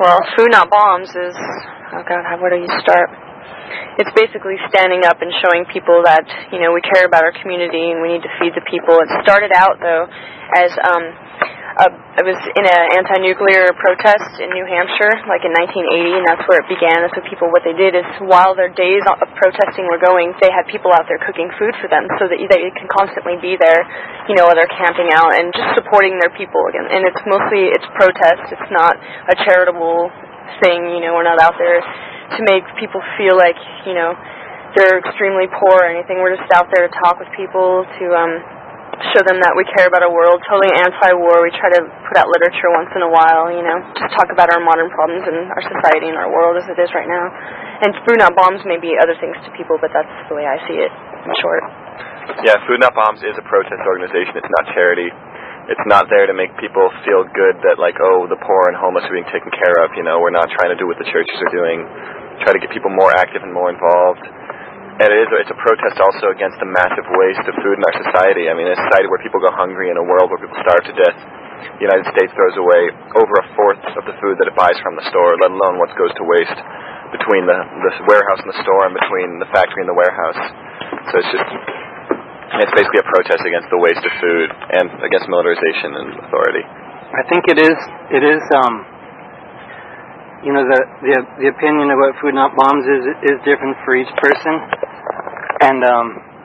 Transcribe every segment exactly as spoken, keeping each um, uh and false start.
Well, Food Not Bombs is, oh God, how, where do you start? It's basically standing up and showing people that, you know, we care about our community and we need to feed the people. It started out, though, as, um, a, it was in an anti-nuclear protest in New Hampshire, like in nineteen eighty, and that's where it began. That's what people, what they did is, while their days of protesting were going, they had people out there cooking food for them so that they can constantly be there, you know, while they're camping out and just supporting their people again. And it's mostly, it's protest. It's not a charitable thing, you know, we're not out there to make people feel like, you know, they're extremely poor or anything. We're just out there to talk with people, to um, show them that we care about our world, totally anti-war. We try to put out literature once in a while, you know, just talk about our modern problems in our society and our world as it is right now. And Food Not Bombs may be other things to people, but that's the way I see it, in short. Yeah, Food Not Bombs is a protest organization. It's not charity. It's not there to make people feel good that, like, oh, the poor and homeless are being taken care of. You know, we're not trying to do what the churches are doing. Try to get people more active and more involved. And it is, it's a protest also against the massive waste of food in our society. I mean, in a society where people go hungry, in a world where people starve to death, the United States throws away over a fourth of the food that it buys from the store, let alone what goes to waste between the, the warehouse and the store and between the factory and the warehouse. So it's just, it's basically a protest against the waste of food and against militarization and authority. I think it is, it is, um, you know, the, the the opinion of what Food Not Bombs is is different for each person, and um,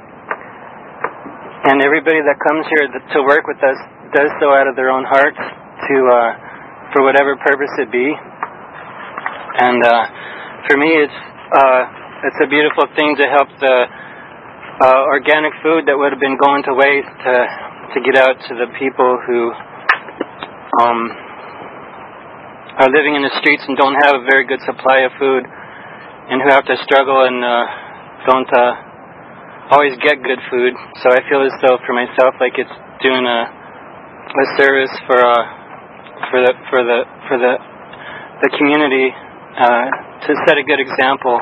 and everybody that comes here to work with us does so out of their own hearts, to uh, for whatever purpose it be. And uh, for me, it's uh, it's a beautiful thing to help the uh, organic food that would have been going to waste to to get out to the people who um. are living in the streets and don't have a very good supply of food, and who have to struggle and uh, don't uh, always get good food. So I feel as though for myself, like it's doing a, a service for uh, for the for the for the the community, uh, to set a good example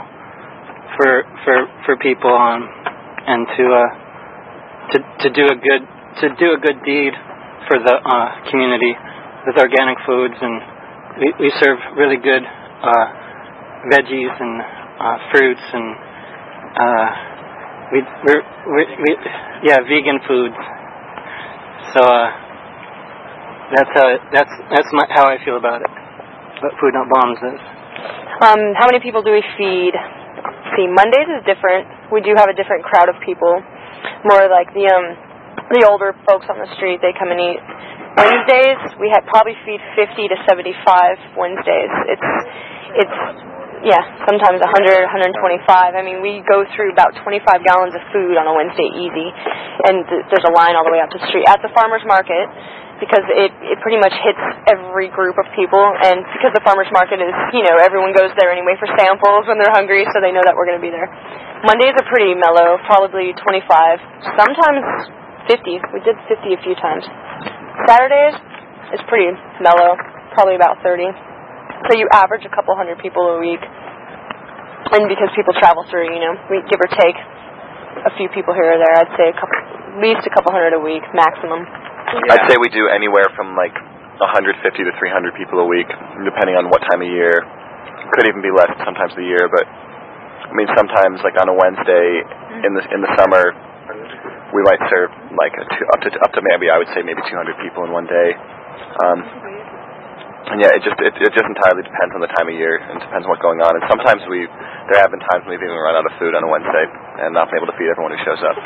for for for people, um, and to uh, to to do a good to do a good deed for the uh, community with organic foods. And We, we serve really good uh, veggies and uh, fruits, and uh, we, we're, we're, we, yeah, vegan foods. So uh, that's how that's that's my, how I feel about it. What Food Not Bombs is. Um, how many people do we feed? See, Mondays is different. We do have a different crowd of people. More like the um, the older folks on the street. They come and eat. Wednesdays, we had probably feed fifty to seventy-five Wednesdays. It's, it's, yeah, sometimes one hundred, one twenty-five. I mean, we go through about twenty-five gallons of food on a Wednesday easy, and th- there's a line all the way up the street at the farmer's market, because it, it pretty much hits every group of people, and because the farmer's market is, you know, everyone goes there anyway for samples when they're hungry, so they know that we're going to be there. Mondays are pretty mellow, probably twenty-five, sometimes fifty. We did fifty a few times. Saturdays is pretty mellow, probably about thirty. So you average a couple hundred people a week. And because people travel through, you know, we give or take a few people here or there. I'd say a couple, at least a couple hundred a week, maximum. Yeah. I'd say we do anywhere from like one hundred fifty to three hundred people a week, depending on what time of year. Could even be less sometimes of the year, but I mean sometimes like on a Wednesday in the in the summer, we might serve like a two, up to up to maybe I would say maybe two hundred people in one day, um, and yeah, it just it, it just entirely depends on the time of year and depends on what's going on. And sometimes we there have been times when we've even run out of food on a Wednesday and not been able to feed everyone who shows up.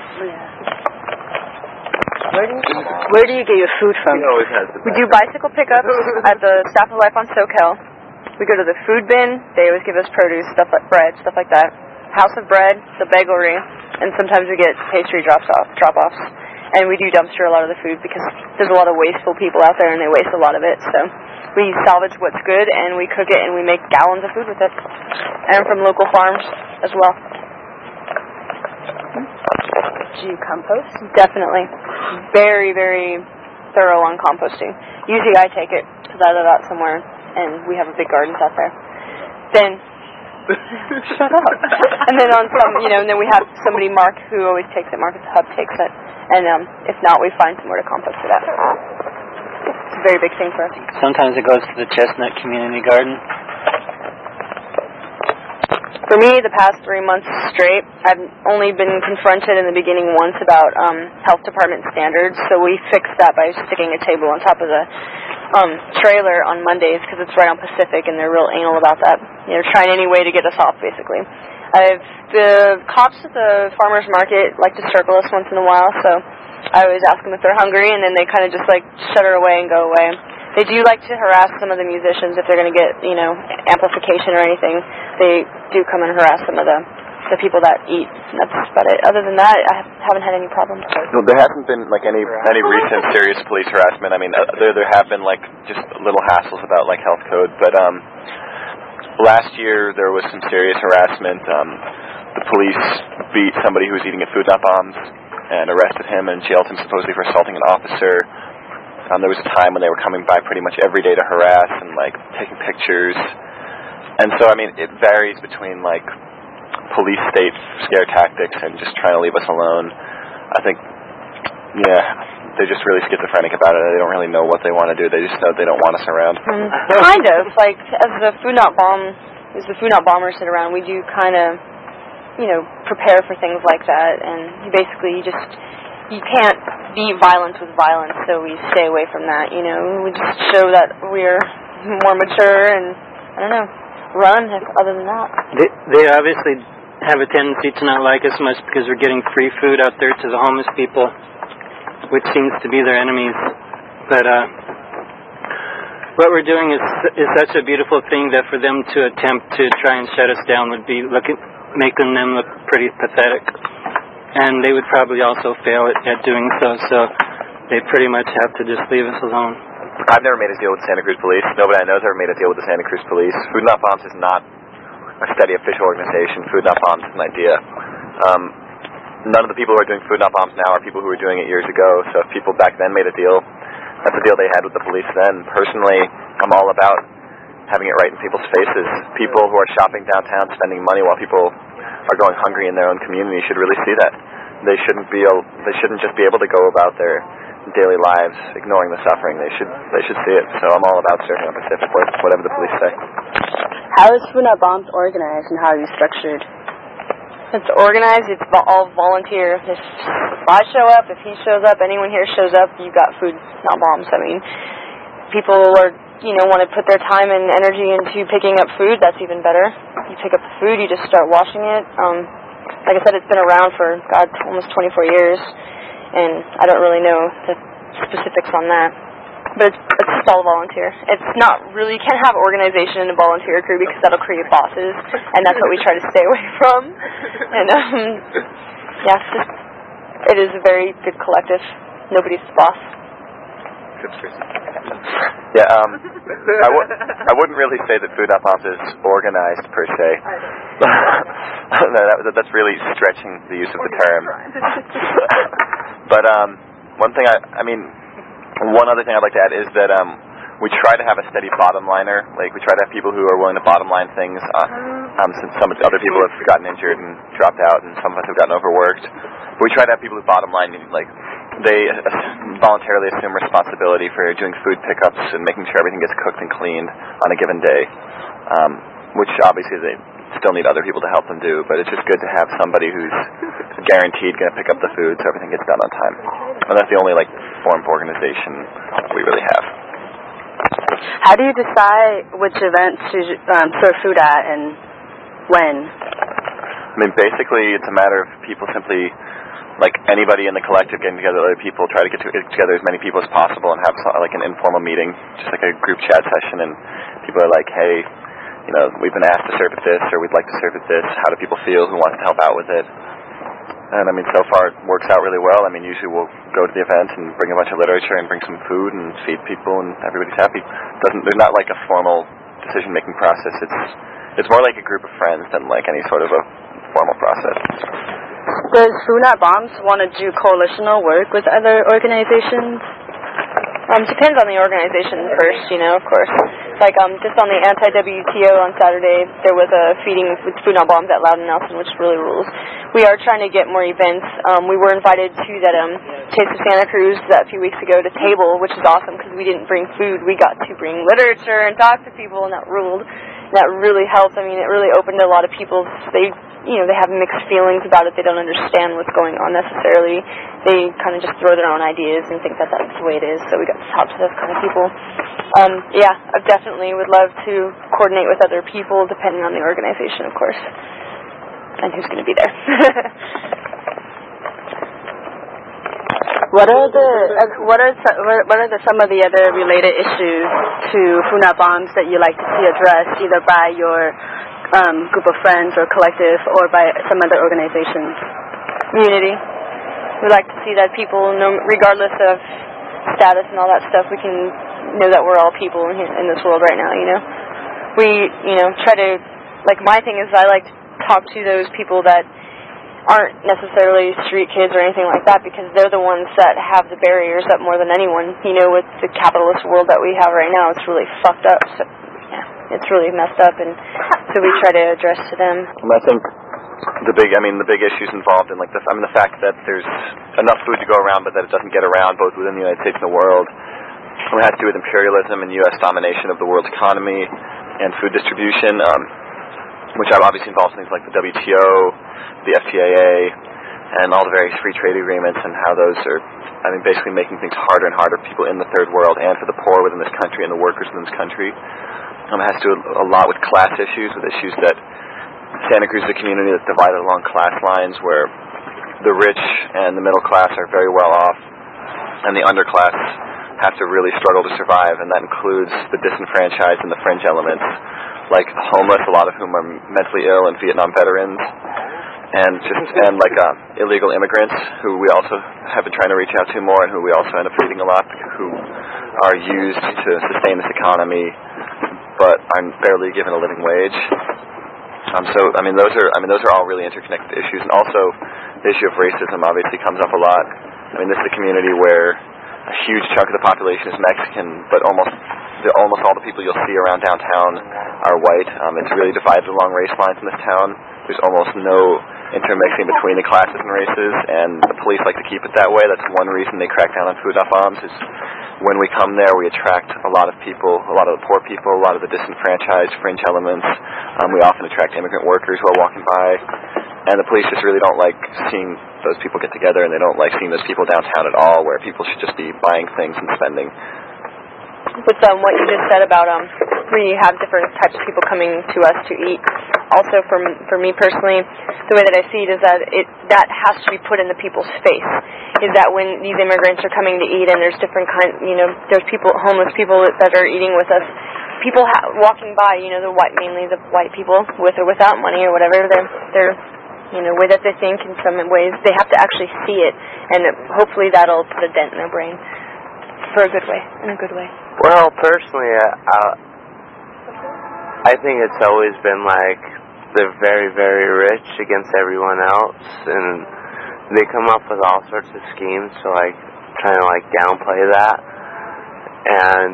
Where do you where do you get your food from? He always has the we do bicycle pickups at the Staff of Life on SoCal. We go to the food bin. They always give us produce, stuff like bread, stuff like that. House of Bread, the bagelry, and sometimes we get pastry drops off, drop-offs. And we do dumpster a lot of the food because there's a lot of wasteful people out there and they waste a lot of it. So we salvage what's good and we cook it and we make gallons of food with it. And from local farms as well. Do you compost? Definitely. Very, very thorough on composting. Usually I take it because I live out somewhere and we have a big gardens out there. Then shut up. And then on some, you know, and then we have somebody, Mark, who always takes it. Mark at the hub takes it. And um, if not, we find somewhere to compost it at. It's a very big thing for us. Sometimes it goes to the Chestnut Community Garden. For me, the past three months straight, I've only been confronted in the beginning once about um, health department standards, so we fixed that by sticking a table on top of the um, trailer on Mondays because it's right on Pacific, and they're real anal about that. You know, trying any way to get us off, basically. I've, the cops at the farmers market like to circle us once in a while, so I always ask them if they're hungry, and then they kind of just like shudder away and go away. They do like to harass some of the musicians if they're going to get, you know, amplification or anything. They do come and harass some of the the people that eat. And that's about it. Other than that, I haven't had any problems. No, there hasn't been like any any recent serious police harassment. I mean, uh, there there have been like just little hassles about like health code, but um, last year there was some serious harassment. Um, the police beat somebody who was eating at Food Not Bombs and arrested him and jailed him supposedly for assaulting an officer. Um, there was a time when they were coming by pretty much every day to harass and, like, taking pictures. And so, I mean, it varies between, like, police state scare tactics and just trying to leave us alone. I think, yeah, they're just really schizophrenic about it. They don't really know what they want to do. They just know they don't want us around. Mm, kind of. Like, as the Food Not Bomb, as the Food Not Bombers sit around, we do kind of, you know, prepare for things like that. And basically, you just... you can't beat violence with violence, so we stay away from that, you know. We just show that we're more mature and, I don't know, run other than that. They, they obviously have a tendency to not like us much because we're getting free food out there to the homeless people, which seems to be their enemies. But uh, what we're doing is is such a beautiful thing that for them to attempt to try and shut us down would be looking, making them look pretty pathetic. And they would probably also fail at, at doing so, so they pretty much have to just leave us alone. I've never made a deal with the Santa Cruz Police. Nobody I know has ever made a deal with the Santa Cruz Police. Food Not Bombs is not a steady official organization. Food Not Bombs is an idea. Um, none of the people who are doing Food Not Bombs now are people who were doing it years ago, so if people back then made a deal, that's the deal they had with the police then. Personally, I'm all about having it right in people's faces. People who are shopping downtown, spending money while people are going hungry in their own community should really see that. They shouldn't be able, they shouldn't just be able to go about their daily lives ignoring the suffering. They should they should see it. So I'm all about serving on Pacific, whatever the police say. How is Food Not Bombs organized and how are you structured? It's organized. It's all volunteer. If I show up, if he shows up, anyone here shows up, you got Food Not Bombs. I mean, people are, you know, want to put their time and energy into picking up food. That's even better. You pick up the food, you just start washing it. Um, like I said, it's been around for, God, almost twenty-four years, and I don't really know the specifics on that. But it's, it's just all volunteer. It's not really, you can't have organization in a volunteer crew because that'll create bosses, and that's what we try to stay away from. And, um, yeah, it's just, it is a very good collective. Nobody's the boss. Yeah, um, I, w- I wouldn't really say that Food Not Bombs is organized per se. no, that, that's really stretching the use of the term. But um, one thing I, I mean, one other thing I'd like to add is that um, we try to have a steady bottom liner. Like we try to have people who are willing to bottom line things. Uh, um, since some other people have gotten injured and dropped out, and some of us have gotten overworked. But we try to have people who bottom line, like. They voluntarily assume responsibility for doing food pickups and making sure everything gets cooked and cleaned on a given day, um, which obviously they still need other people to help them do, but it's just good to have somebody who's guaranteed going to pick up the food so everything gets done on time. And that's the only like form of organization we really have. How do you decide which events to um, serve food at and when? I mean, basically it's a matter of people simply... like anybody in the collective getting together with other people, try to get to, together as many people as possible and have some, like an informal meeting, just like a group chat session, and people are like, hey, you know, we've been asked to serve at this, or we'd like to serve at this, how do people feel, who wants to help out with it? And I mean, so far it works out really well. I mean, usually we'll go to the event and bring a bunch of literature and bring some food and feed people, and everybody's happy. Doesn't, there's not like a formal decision-making process. It's, it's more like a group of friends than like any sort of a formal process. Does Food Not Bombs want to do coalitional work with other organizations? Um, depends on the organization first, you know, of course. Like, um, just on the anti-W T O on Saturday, there was a feeding with Food Not Bombs at Loudon Nelson, which really rules. We are trying to get more events. Um, we were invited to that um, Taste of Santa Cruz that few weeks ago to table, which is awesome because we didn't bring food. We got to bring literature and talk to people, and that ruled. that really helped. I mean, it really opened a lot of people's, they, you know, they have mixed feelings about it. They don't understand what's going on necessarily. They kind of just throw their own ideas and think that that's the way it is. So we got to talk to those kind of people. Um, yeah, I definitely would love to coordinate with other people, depending on the organization, of course, and who's going to be there. What are the uh, what are so- what are the, some of the other related issues to Food Not Bombs that you like to see addressed, either by your um, group of friends or collective, or by some other organizations? Unity. We like to see that people, no, regardless of status and all that stuff, we can know that we're all people in, in this world right now. You know, we you know try to, like, my thing is I like to talk to those people that aren't necessarily street kids or anything like that, because they're the ones that have the barriers up more than anyone. You know, with the capitalist world that we have right now, it's really fucked up. So, yeah, it's really messed up, and so we try to address to them. And I think the big, I mean, the big issues involved in, like, the, I mean, the fact that there's enough food to go around, but that it doesn't get around both within the United States and the world. It has to do with imperialism and U S domination of the world's economy and food distribution, um, which obviously involves things like the W T O, the F T A A, and all the various free trade agreements, and how those are, I mean, basically making things harder and harder for people in the third world and for the poor within this country and the workers within this country. Um, it has to do a lot with class issues, with issues that Santa Cruz is a community that's divided along class lines, where the rich and the middle class are very well off, and the underclass have to really struggle to survive, and that includes the disenfranchised and the fringe elements, like the homeless, a lot of whom are mentally ill and Vietnam veterans, and just and like uh, illegal immigrants, who we also have been trying to reach out to more, and who we also end up feeding a lot, who are used to sustain this economy, but are barely given a living wage. Um, so I mean, those are I mean those are all really interconnected issues, and also the issue of racism obviously comes up a lot. I mean, this is a community where a huge chunk of the population is Mexican, but almost the, almost all the people you'll see around downtown are white. Um, it's really divided along race lines in this town. There's almost no intermixing between the classes and races, and the police like to keep it that way. That's one reason they crack down on Food Not Bombs, is when we come there, we attract a lot of people, a lot of the poor people, a lot of the disenfranchised fringe elements. Um, we often attract immigrant workers who are walking by, and the police just really don't like seeing those people get together, and they don't like seeing those people downtown at all, where people should just be buying things and spending. With um, what you just said about um, we have different types of people coming to us to eat. Also, for for me personally, the way that I see it is that it that has to be put in the people's face. Is that when these immigrants are coming to eat, and there's different kind, you know, there's people, homeless people that are eating with us. People ha- walking by, you know, the white, mainly the white people, with or without money or whatever, they're they're you know, way that they think in some ways, they have to actually see it, and it, hopefully that'll put a dent in their brain for a good way, in a good way. Well, personally, uh, I think it's always been like they're very, very rich against everyone else, and they come up with all sorts of schemes to like trying to like downplay that. And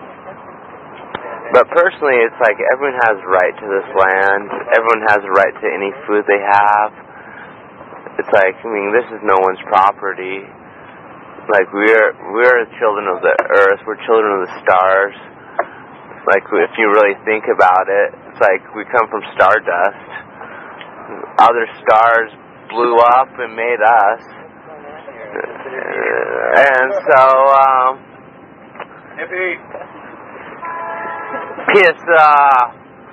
but personally, it's like everyone has right to this land. Everyone has a right to any food they have. It's like, I mean, this is no one's property. Like, we're we're children of the earth. We're children of the stars. Like, if you really think about it, it's like we come from stardust. Other stars blew up and made us. And so, um... Piss off.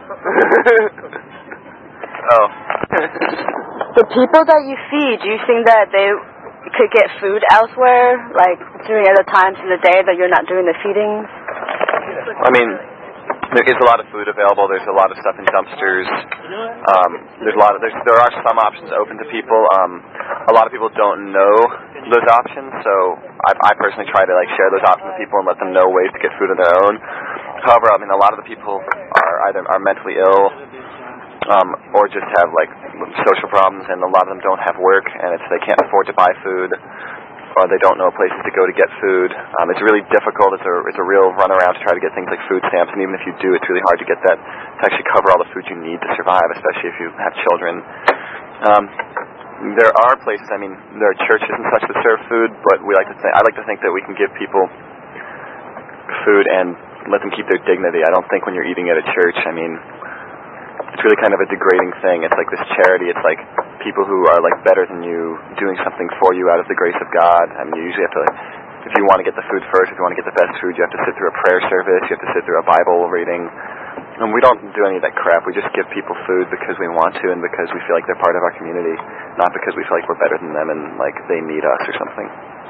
Oh. The people that you feed, do you think that they could get food elsewhere, like during other times in the day that you're not doing the feedings? I mean, there is a lot of food available. There's a lot of stuff in dumpsters. Um, there's a lot of there's, there are some options open to people. Um, a lot of people don't know those options, so I, I personally try to like share those options with people and let them know ways to get food on their own. However, I mean, a lot of the people are either are mentally ill, um, or just have like social problems, and a lot of them don't have work, and it's they can't afford to buy food, or they don't know places to go to get food. Um, it's really difficult. It's a it's a real runaround to try to get things like food stamps, and even if you do, it's really hard to get that to actually cover all the food you need to survive, especially if you have children. Um, there are places. I mean, there are churches and such that serve food, but we like to think I like to think that we can give people food and let them keep their dignity. I don't think when you're eating at a church, I mean, it's really kind of a degrading thing. It's like this charity. It's like people who are like better than you doing something for you out of the grace of God. I mean, you usually have to, like, if you want to get the food first, if you want to get the best food, you have to sit through a prayer service. You have to sit through a Bible reading. And we don't do any of that crap. We just give people food because we want to and because we feel like they're part of our community, not because we feel like we're better than them and like they need us or something.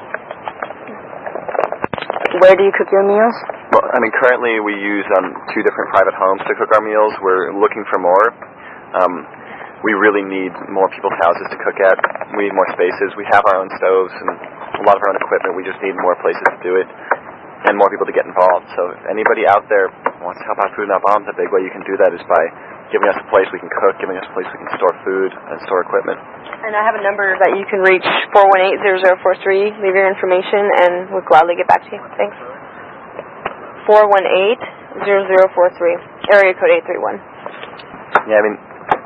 Where do you cook your meals? Well, I mean, currently we use um, two different private homes to cook our meals. We're looking for more. Um, we really need more people's houses to cook at. We need more spaces. We have our own stoves and a lot of our own equipment. We just need more places to do it and more people to get involved. So if anybody out there wants to help out Food Not Bombs, a big way you can do that is by giving us a place we can cook, giving us a place we can store food and store equipment. And I have a number that you can reach, four one eight, zero zero four three. Leave your information, and we'll gladly get back to you. Thanks. four one eight, zero zero four three. Area code eight three one. Yeah, I mean,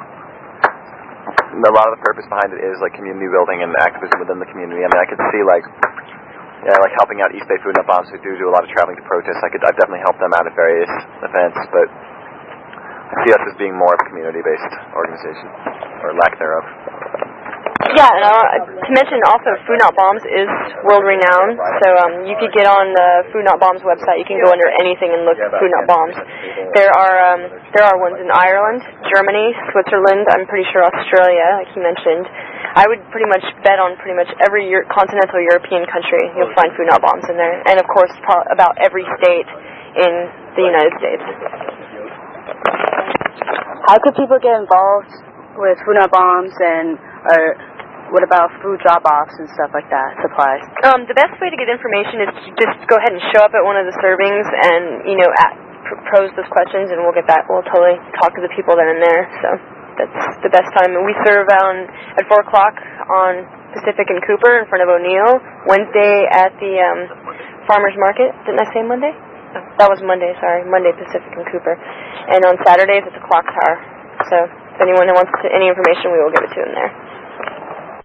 a lot of the purpose behind it is, like, community building and activism within the community. I mean, I could see, like, yeah, like helping out East Bay Food Not Bombs, who do do a lot of traveling to protests. I could, I've definitely helped them out at various events, but I see us as being more of a community-based organization, or lack thereof. Yeah, and uh, to mention also, Food Not Bombs is world-renowned, so um, you could get on the Food Not Bombs website. You can go under anything and look at Food Not Bombs. There are um, there are ones in Ireland, Germany, Switzerland, I'm pretty sure Australia, like you mentioned. I would pretty much bet on pretty much every Euro- continental European country you'll find Food Not Bombs in there, and of course pro- about every state in the United States. How could people get involved with Food Not Bombs, and or what about food drop-offs and stuff like that, supplies? Um, the best way to get information is to just go ahead and show up at one of the servings and, you know, at, pr- pose those questions, and we'll get that. We'll totally talk to the people that are in there, so that's the best time. And we serve on at four o'clock on Pacific and Cooper in front of O'Neill. Wednesday at the um, Farmers Market. Didn't I say Monday? Oh, that was Monday, sorry. Monday, Pacific and Cooper. And on Saturdays at the Clock Tower. So if anyone wants to, any information, we will give it to them there.